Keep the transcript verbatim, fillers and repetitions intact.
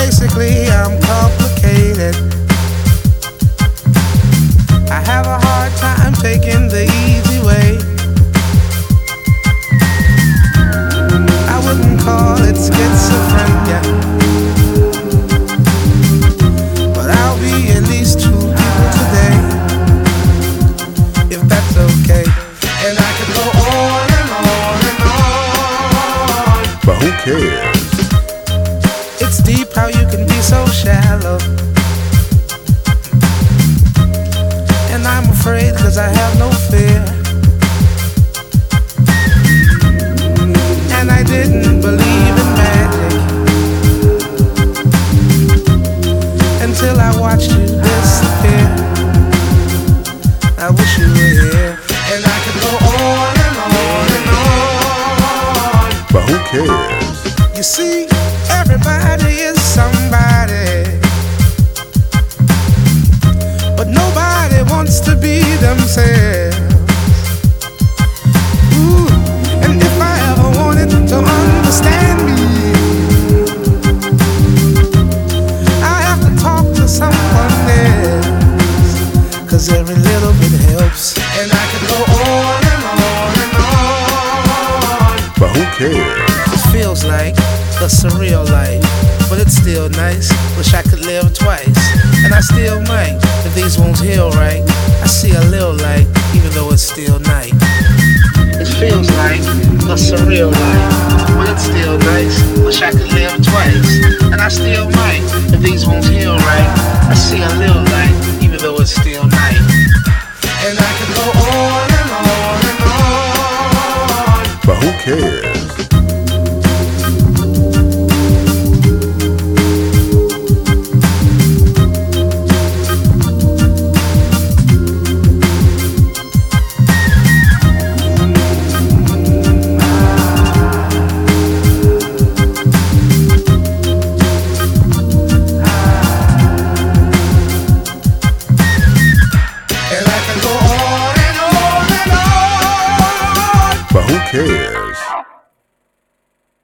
basically I'm complicated. I have a hard time taking the easy way. I wouldn't call it schizophrenia, but I'll be at least two people today, if that's okay. And I could go on and on and on, but who cares? It's deep how you can be so shallow, and I'm afraid cause I have no fear. And I didn't believe in magic until I watched you disappear. I wish you were here, and I could go on and on and on, but who cares? You see, everybody is somebody, but nobody wants to be themselves. Ooh, and if I ever wanted to understand me, I have to talk to someone else, cause every little bit helps. And I could go on and on and on, but who cares? It feels like a surreal life, but it's still nice. Wish I could live twice, and I still might. If these wounds heal right, I see a little light, even though it's still night. It feels like a surreal life, but it's still nice. Wish I could live twice, and I still might. If these wounds heal right, I see a little light, even though it's still night. And I could go on and on and on, but who cares?